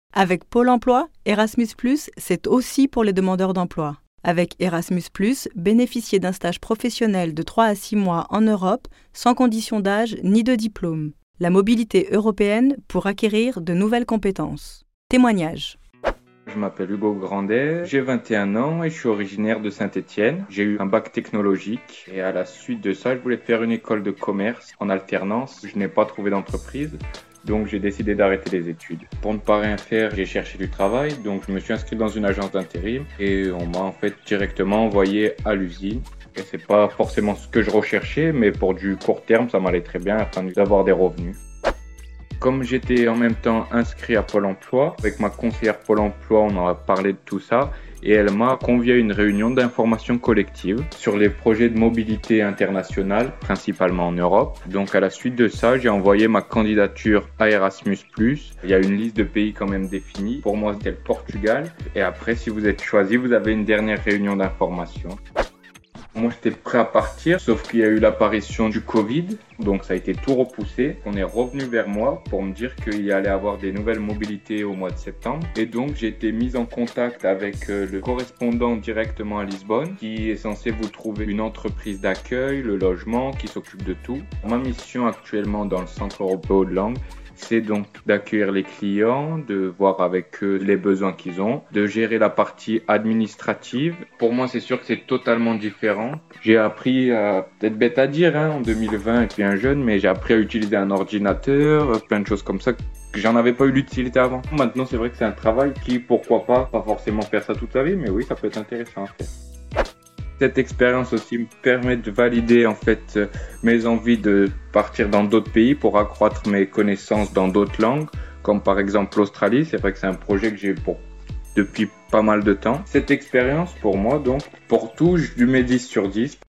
Avec Pôle emploi, Erasmus+, c'est aussi pour les demandeurs d'emploi. Avec Erasmus+, bénéficiez d'un stage professionnel de 3 à 6 mois en Europe, sans condition d'âge ni de diplôme. La mobilité européenne pour acquérir de nouvelles compétences. Témoignage. Je m'appelle Hugo Grandet, j'ai 21 ans et je suis originaire de Saint-Étienne. J'ai eu un bac technologique et à la suite de ça, je voulais faire une école de commerce en alternance. Je n'ai pas trouvé d'entreprise, donc j'ai décidé d'arrêter les études. Pour ne pas rien faire, j'ai cherché du travail, donc je me suis inscrit dans une agence d'intérim et on m'a en fait directement envoyé à l'usine. Et c'est pas forcément ce que je recherchais, mais pour du court terme, ça m'allait très bien afin d'avoir des revenus. Comme j'étais en même temps inscrit à Pôle emploi, avec ma conseillère Pôle emploi, on a parlé de tout ça et elle m'a convié à une réunion d'information collective sur les projets de mobilité internationale, principalement en Europe. Donc à la suite de ça, j'ai envoyé ma candidature à Erasmus+. Il y a une liste de pays quand même définie. Pour moi, c'était le Portugal. Et après, si vous êtes choisi, vous avez une dernière réunion d'information. Moi, j'étais prêt à partir, sauf qu'il y a eu l'apparition du Covid, donc ça a été tout repoussé. On est revenu vers moi pour me dire qu'il y allait avoir des nouvelles mobilités au mois de septembre. Et donc, j'ai été mis en contact avec le correspondant directement à Lisbonne, qui est censé vous trouver une entreprise d'accueil, le logement, qui s'occupe de tout. Ma mission actuellement dans le Centre européen de langue, c'est donc d'accueillir les clients, de voir avec eux les besoins qu'ils ont, de gérer la partie administrative. Pour moi, c'est sûr que c'est totalement différent. J'ai appris, peut-être bête à dire, en 2020, et puis un jeune, mais j'ai appris à utiliser un ordinateur, plein de choses comme ça que j'en avais pas eu l'utilité avant. Maintenant, c'est vrai que c'est un travail qui, pourquoi pas forcément faire ça toute sa vie, mais oui, ça peut être intéressant à faire. Cette expérience aussi me permet de valider en fait mes envies de partir dans d'autres pays pour accroître mes connaissances dans d'autres langues, comme par exemple l'Australie. C'est vrai que c'est un projet que j'ai depuis pas mal de temps. Cette expérience pour moi, donc, pour tout, je lui mets 10 sur 10.